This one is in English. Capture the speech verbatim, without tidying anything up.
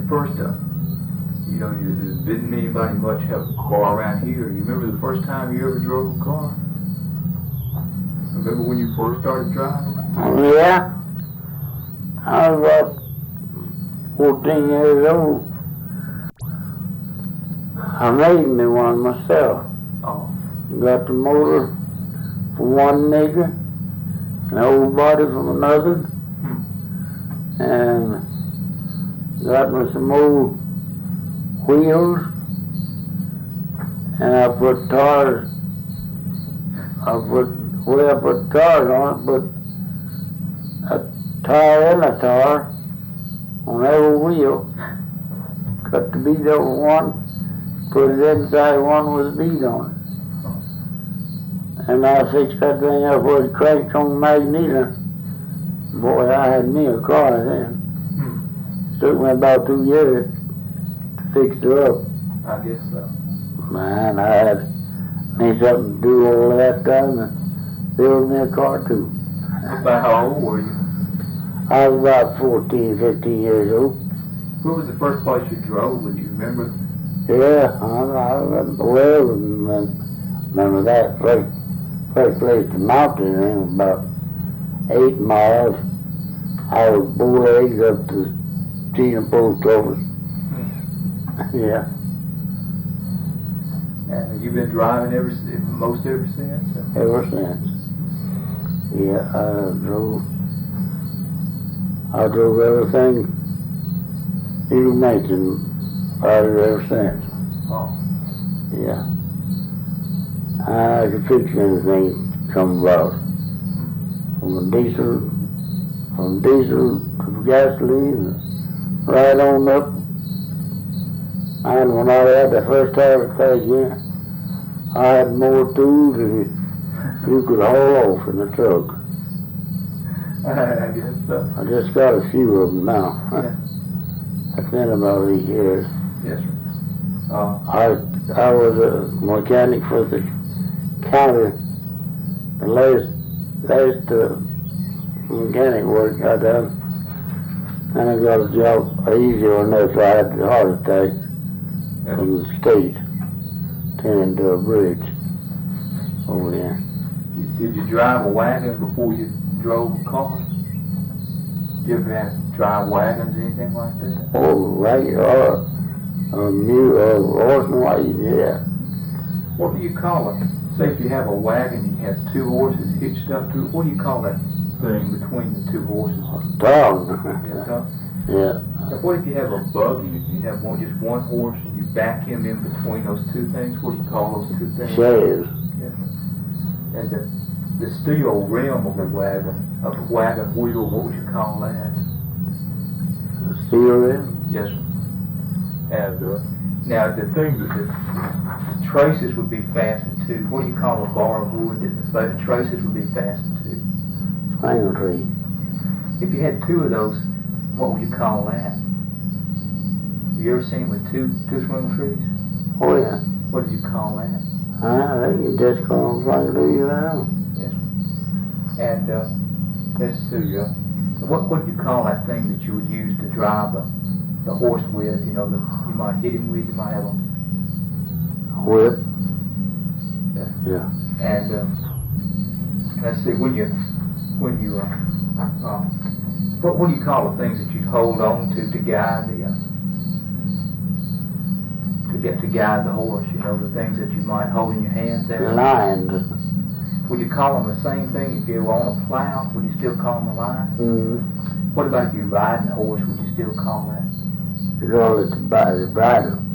first, uh, you know, you, there didn't anybody much have a car around here. You remember the first time you ever drove a car? Remember when you first started driving? Yeah. I was about fourteen years old. I made me one myself. Oh. Got the motor from one nigger, an old body from another, Hmm. and got me some old wheels, and I put tires, I put, well, I put tires on it, but a tire and a tire on every wheel. Cut the bead over one, put it inside one with a bead on it. And I fixed that thing up where it cranked on the magneto. Boy, I had me a car then. Hmm. Took me about two years to fix it up. I guess so. Man, I had me something to do all that time and build me a car too. About how old were you? I was about fourteen, fifteen years old. Where was the first place you drove? Do you remember? Yeah, I, I remember well, remember, remember that first, first place to mountain in was about eight miles. I was bow legs up to Gina Post Office. Hmm. Yeah. And you've been driving ever, most ever since? Ever since. Yeah, I drove, I drove everything you mentioned probably ever since. Oh. Yeah. I could fix anything come about. From a diesel, from diesel to gasoline, right on up. And when I had the first time place here, I had more tools than you could haul off in the truck. I guess so. I just got a few of them now. Yeah. That's been about eight years. Yes, sir. Uh, I I was a mechanic for the county. The last last uh, mechanic work I done, and I got a job easier than if I had a heart attack yeah. from the state, tending to a bridge over there. Did, did you drive a wagon before you drove a car? Did you ever have to drive wagons or anything like that? Oh, right, or a mule, or horse and wagon, yeah. What do you call it? Say if you have a wagon and you have two horses hitched up to it, what do you call that thing between the two horses? Tongue. Yeah. Yeah. Now, what if you have a buggy and you have one, just one horse and you back him in between those two things? What do you call those two things? Chaise. Yeah. And the, the steel rim of the wagon, of the wagon wheel, what would you call that? Steel rim? Yes, sir. And uh, now the thing that the, the traces would be fastened to, what do you call a bar of wood that the, the traces would be fastened to? Spinal tree. If you had two of those, what would you call that? Have you ever seen it with two two swing trees? Oh yeah. What did you call that? I think you just call them spinal tree now. Yes. And uh, let's see. Uh, what what do you call that thing that you would use to drive the the horse with? You know, the you might hit him with. You might have a Whip. Yeah. Yeah. And uh, let's see. When you when you uh, uh, what what do you call the things that you'd hold on to to guide the uh, to get to guide the horse? You know, the things that you might hold in your hands there. Lines. Would you call them the same thing if you were on a plow? Would you still call them a line? Mm-hmm. What about if you're riding a horse? Would you still call that? You call it the bridle.